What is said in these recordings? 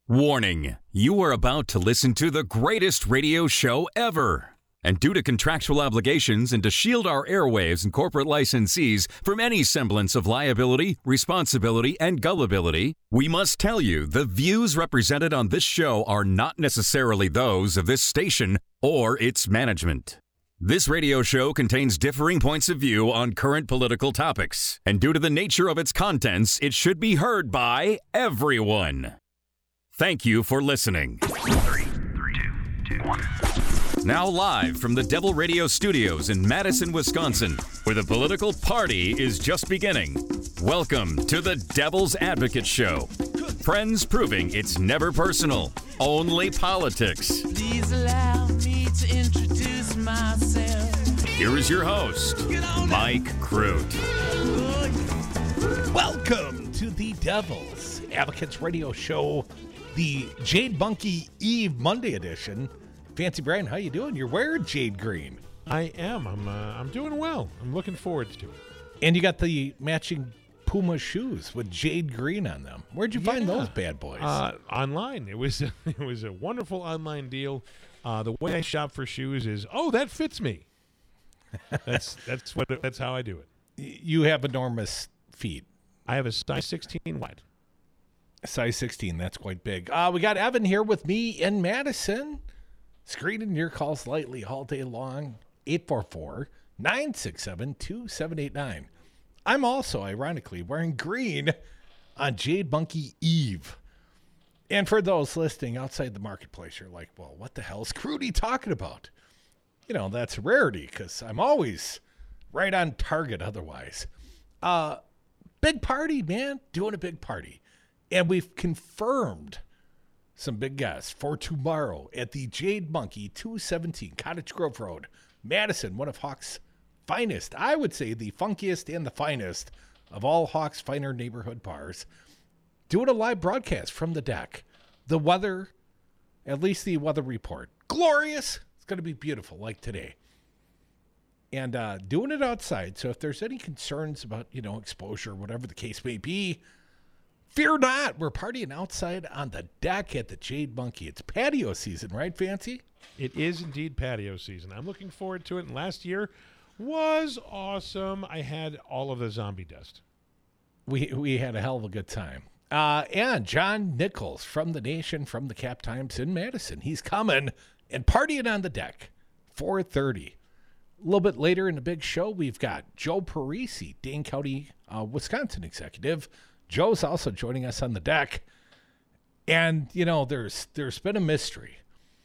Warning, you are about to listen to the greatest radio show ever. And due to contractual obligations and to shield our airwaves and corporate licensees from any semblance of liability, responsibility, and gullibility, we must tell you the views represented on this show are not necessarily those of this station or its management. This radio show contains differing points of view on current political topics, and due to the nature of its contents, it should be heard by everyone. Thank you for listening. 3, 2, 1. Now live from the Devil Radio Studios in Madison, Wisconsin, where the political party is just beginning. Welcome to the Devil's Advocate Show. Friends proving it's never personal, only politics. Please allow me to introduce myself. Here is your host, Mike Crute. Welcome to the Devil's Advocates Radio Show, the Jade Monkey Eve Monday edition. Fancy Brian, how you doing? You're wearing jade green. I am. I'm doing well. I'm looking forward to it. And you got the matching Puma shoes with jade green on them. Where'd you find those bad boys? Online. It was a wonderful online deal. The way I shop for shoes is, that fits me. That's how I do it. You have enormous feet. I have a size 16 wide. Size 16, that's quite big. We got Evan here with me in Madison. Screening your calls lightly all day long. 844-967-2789. I'm also, ironically, wearing green on Jade Monkey Eve. And for those listening outside the marketplace, you're like, well, what the hell is Crudy talking about? You know, that's a rarity because I'm always right on target otherwise. Big party, man. Doing a big party. And we've confirmed some big guests for tomorrow at the Jade Monkey, 217 Cottage Grove Road, Madison, one of Hawk's finest, I would say the funkiest and the finest of all Hawk's finer neighborhood bars. Doing a live broadcast from the deck. The weather, at least the weather report, glorious. It's going to be beautiful like today. And doing it outside, so if there's any concerns about, exposure, whatever the case may be, fear not. We're partying outside on the deck at the Jade Monkey. It's patio season, right, Fancy? It is indeed patio season. I'm looking forward to it. And last year was awesome. I had all of the zombie dust. We had a hell of a good time. And John Nichols from the Nation, from the Cap Times in Madison. He's coming and partying on the deck. 4:30. A little bit later in the big show, we've got Joe Parisi, Dane County, Wisconsin executive. Joe's also joining us on the deck. And, there's been a mystery.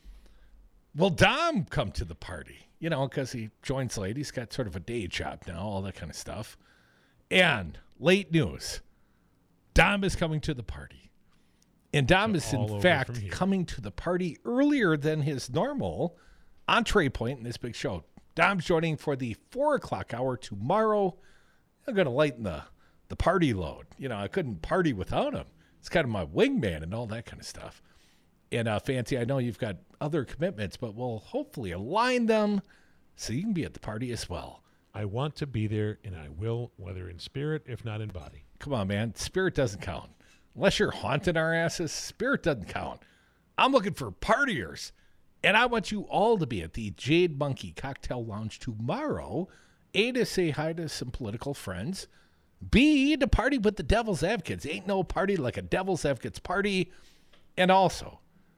Will Dom come to the party? Because he joins late. He's got sort of a day job now, all that kind of stuff. And late news, Dom is coming to the party. And Dom is, in fact, coming to the party earlier than his normal entree point in this big show. Dom's joining for the 4 o'clock hour tomorrow. I'm going to lighten the party load. I couldn't party without him. It's kind of my wingman and all that kind of stuff. And Fancy, I know you've got other commitments, but we'll hopefully align them so you can be at the party as well. I want to be there, and I will, whether in spirit, if not in body. Come on, man. Spirit doesn't count. Unless you're haunting our asses, spirit doesn't count. I'm looking for partiers. And I want you all to be at the Jade Monkey Cocktail Lounge tomorrow. A, to say hi to some political friends. B, to party with the Devil's Advocates. Ain't no party like a Devil's Advocates party. And also,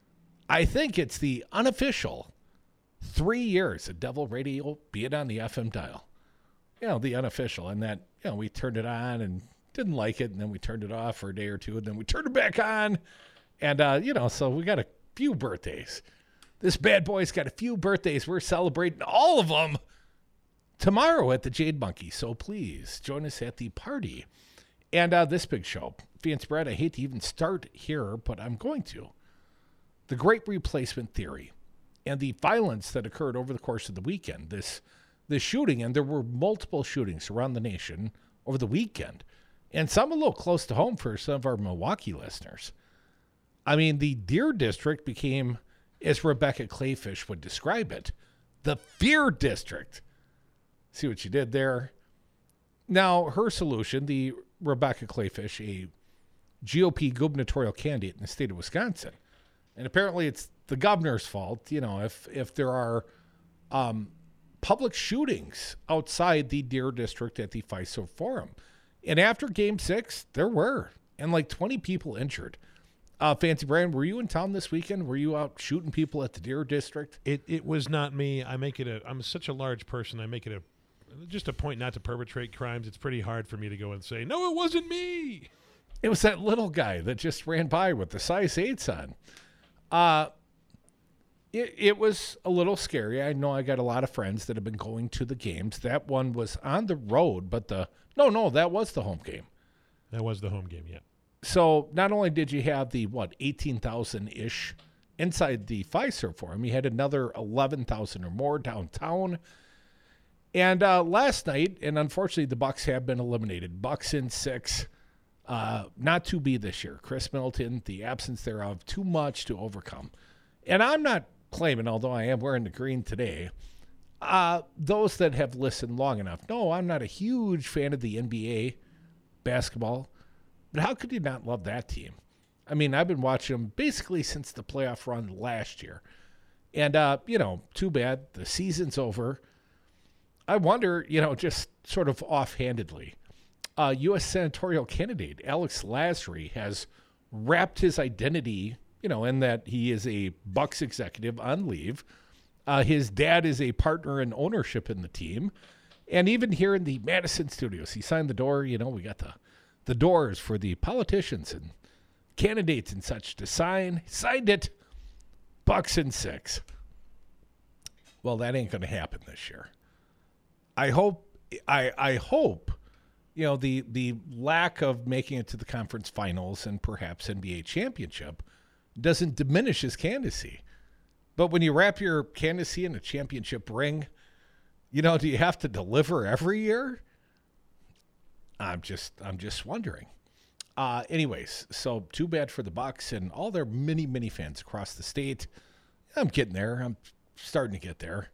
I think it's the unofficial 3 years of Devil Radio being on the FM dial. The unofficial. And that, we turned it on and didn't like it. And then we turned it off for a day or two. And then we turned it back on. And, so we got a few birthdays. This bad boy's got a few birthdays. We're celebrating all of them tomorrow at the Jade Monkey. So please join us at the party. And this big show, Fancy Brad, I hate to even start here, but I'm going to. The Great Replacement Theory and the violence that occurred over the course of the weekend. This shooting, and there were multiple shootings around the nation over the weekend. And some a little close to home for some of our Milwaukee listeners. I mean, the Deer District became, as Rebecca Clayfish would describe it, the Fear District. See what you did there? Now, her solution, the Rebecca Clayfish, a GOP gubernatorial candidate in the state of Wisconsin. And apparently it's the governor's fault, if there are public shootings outside the Deer District at the Fiserv Forum. And after Game 6, there were, and like 20 people injured. Fancy Brian, were you in town this weekend? Were you out shooting people at the Deer District? It was not me. I'm such a large person. I make it just a point not to perpetrate crimes. It's pretty hard for me to go and say, no, it wasn't me. It was that little guy that just ran by with the size 8s on. It was a little scary. I know I got a lot of friends that have been going to the games. That one was on the road, but that was the home game. That was the home game, yeah. So not only did you have the, 18,000-ish inside the Fiserv Forum, you had another 11,000 or more downtown. And last night, and unfortunately the Bucks have been eliminated. Bucks in 6, not to be this year. Chris Middleton, the absence thereof, too much to overcome. And I'm not claiming, although I am wearing the green today, those that have listened long enough, no, I'm not a huge fan of the NBA basketball. But how could you not love that team? I mean, I've been watching them basically since the playoff run last year. And, too bad. The season's over. I wonder, just sort of offhandedly, U.S. senatorial candidate Alex Lasry has wrapped his identity, in that he is a Bucks executive on leave. His dad is a partner in ownership in the team. And even here in the Madison studios, he signed the door. We got the doors for the politicians and candidates and such to sign. Signed it. Bucks in 6. Well, that ain't going to happen this year. I hope, the lack of making it to the conference finals and perhaps NBA championship doesn't diminish his candidacy. But when you wrap your candidacy in a championship ring, do you have to deliver every year? I'm just wondering. Anyways, so too bad for the Bucks and all their many, many fans across the state. I'm getting there. I'm starting to get there.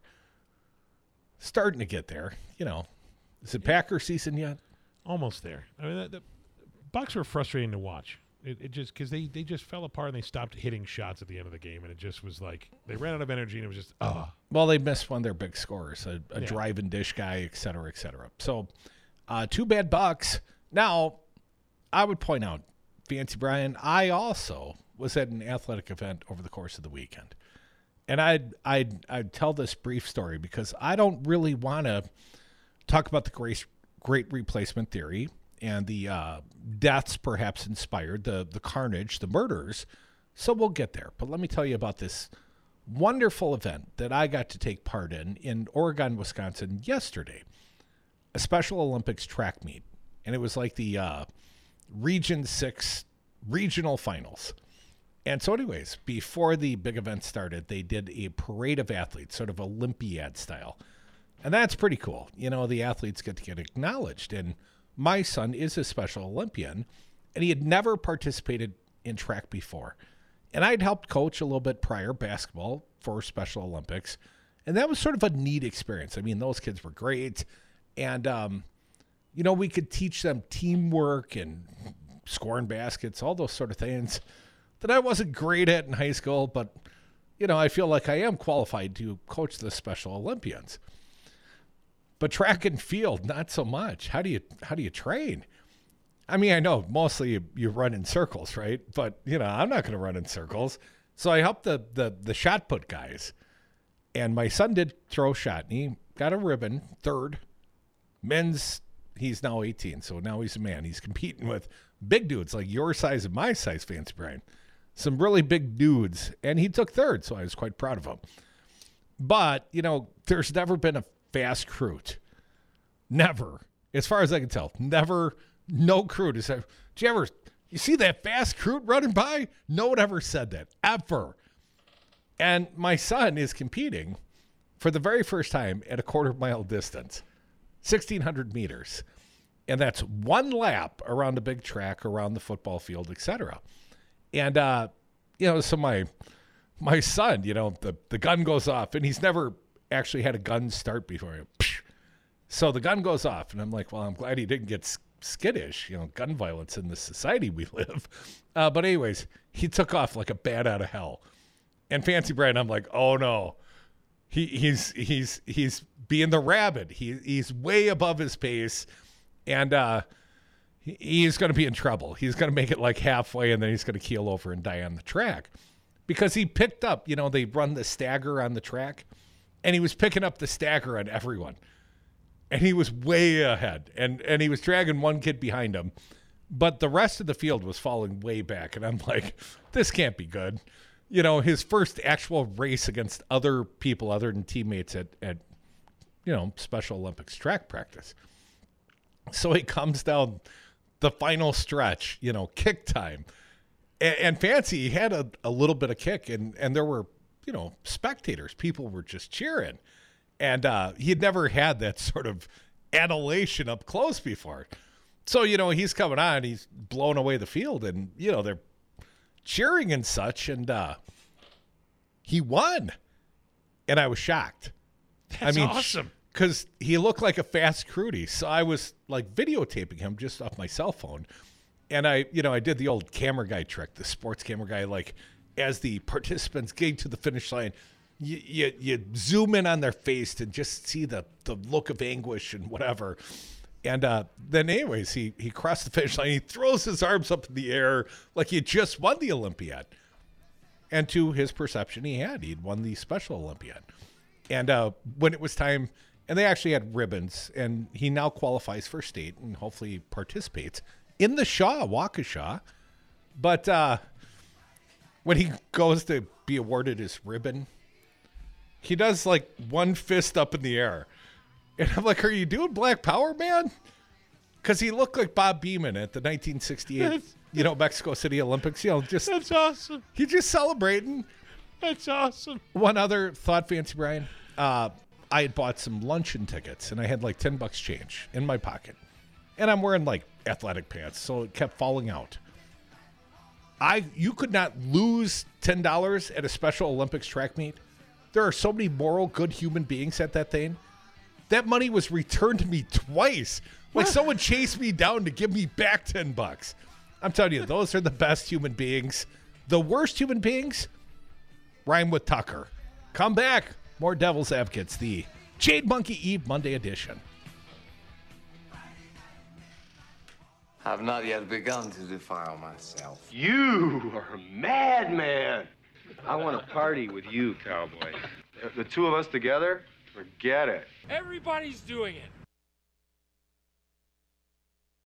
Is it Packer season yet? Almost there. I mean, the Bucks were frustrating to watch. It just because they just fell apart and they stopped hitting shots at the end of the game, and it just was like they ran out of energy, and it was just Well, they missed one of their big scorers, a drive-in dish guy, et cetera, et cetera. So, too bad Bucks. Now, I would point out, Fancy Brian, I also was at an athletic event over the course of the weekend. And I'd tell this brief story because I don't really want to talk about the great replacement theory and the deaths perhaps inspired, the carnage, the murders. So we'll get there. But let me tell you about this wonderful event that I got to take part in Oregon, Wisconsin yesterday, a Special Olympics track meet. And it was like the Region 6 regional finals. And so anyways, before the big event started, they did a parade of athletes, sort of Olympiad style. And that's pretty cool. The athletes get to get acknowledged. And my son is a Special Olympian, and he had never participated in track before. And I'd helped coach a little bit prior basketball for Special Olympics. And that was sort of a neat experience. I mean, those kids were great. And, we could teach them teamwork and scoring baskets, all those sort of things that I wasn't great at in high school. But, I feel like I am qualified to coach the Special Olympians. But track and field, not so much. How do you train? I mean, I know mostly you run in circles, right? But, I'm not going to run in circles. So I helped the shot put guys. And my son did throw a shot, and he got a ribbon, third. Men's, he's now 18, so now he's a man. He's competing with big dudes like your size and my size, Fancy Brian. Some really big dudes. And he took third, so I was quite proud of him. But, there's never been a fast recruit. Never. As far as I can tell. Never. No recruit has ever. You see that fast recruit running by? No one ever said that. Ever. And my son is competing for the very first time at a quarter-mile distance. 1,600 meters. And that's one lap around the big track, around the football field, etc. And, so my son, the gun goes off, and he's never actually had a gun start before. So the gun goes off, and I'm like, well, I'm glad he didn't get skittish, gun violence in the society we live. But anyways, he took off like a bat out of hell. And Fancy Brian, I'm like, oh no, he's being the rabbit. He's way above his pace, and he's going to be in trouble. He's going to make it like halfway, and then he's going to keel over and die on the track, because he picked up. They run the stagger on the track, and he was picking up the stagger on everyone. And he was way ahead, and he was dragging one kid behind him. But the rest of the field was falling way back, and I'm like, this can't be good. His first actual race against other people other than teammates at Special Olympics track practice. So he comes down the final stretch, kick time. And Fancy, he had a little bit of kick, and there were, spectators. People were just cheering. And he had never had that sort of adulation up close before. So, he's coming on, he's blowing away the field, and, they're cheering and such, and he won. And I was shocked. That's awesome. Because he looked like a fast Crudy. So I was, like, videotaping him just off my cell phone. And I did the old camera guy trick, the sports camera guy, like, as the participants getting to the finish line, you zoom in on their face to just see the look of anguish and whatever. And then anyways, he crossed the finish line. He throws his arms up in the air like he had just won the Olympiad. And to his perception, he'd won the Special Olympiad. And when it was time, and they actually had ribbons, and he now qualifies for state and hopefully participates in the Waukesha. But when he goes to be awarded his ribbon, he does like one fist up in the air. And I'm like, are you doing Black Power, man? Because he looked like Bob Beamon at the 1968, Mexico City Olympics. That's awesome. He's just celebrating. That's awesome. One other thought, Fancy Brian. I had bought some luncheon tickets, and I had like $10 change in my pocket. And I'm wearing like athletic pants, so it kept falling out. You could not lose $10 at a Special Olympics track meet. There are so many moral, good human beings at that thing. That money was returned to me twice. Like someone chased me down to give me back $10. I'm telling you, those are the best human beings. The worst human beings rhyme with Tucker. Come back. More Devil's Advocates, the Jade Monkey Eve Monday edition. I've not yet begun to defile myself. You are a madman. I want to party with you, cowboy. The two of us together? Forget it. Everybody's doing it.